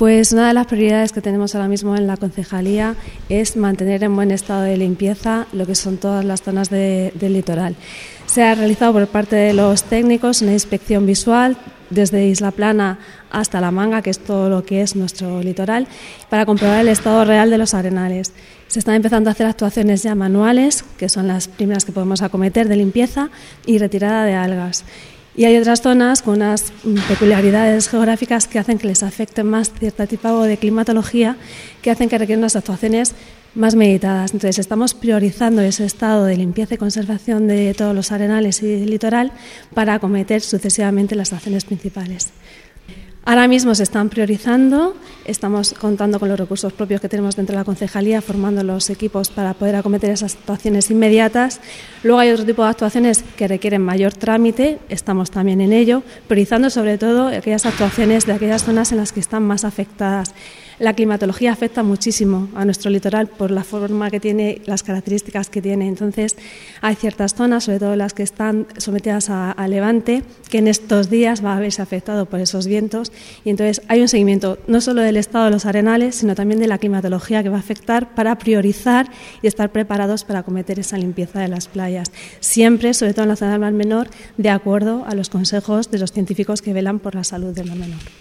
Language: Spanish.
Pues una de las prioridades que tenemos ahora mismo en la concejalía es mantener en buen estado de limpieza lo que son todas las zonas del litoral. Se ha realizado por parte de los técnicos una inspección visual desde Isla Plana hasta La Manga, que es todo lo que es nuestro litoral, para comprobar el estado real de los arenales. Se están empezando a hacer actuaciones ya manuales, que son las primeras que podemos acometer, de limpieza y retirada de algas. Y hay otras zonas con unas peculiaridades geográficas que hacen que les afecte más cierto tipo de climatología, que hacen que requieran unas actuaciones más meditadas. Entonces, estamos priorizando ese estado de limpieza y conservación de todos los arenales y del litoral para acometer sucesivamente las acciones principales. Ahora mismo se están priorizando, estamos contando con los recursos propios que tenemos dentro de la concejalía, formando los equipos para poder acometer esas actuaciones inmediatas. Luego hay otro tipo de actuaciones que requieren mayor trámite, estamos también en ello, priorizando sobre todo aquellas actuaciones de aquellas zonas en las que están más afectadas. La climatología afecta muchísimo a nuestro litoral por la forma que tiene, las características que tiene. Entonces, hay ciertas zonas, sobre todo las que están sometidas a levante, que en estos días va a verse afectado por esos vientos. Y entonces hay un seguimiento no solo del estado de los arenales, sino también de la climatología que va a afectar para priorizar y estar preparados para acometer esa limpieza de las playas. Siempre, sobre todo en la zona del Mar Menor, de acuerdo a los consejos de los científicos que velan por la salud del Mar Menor.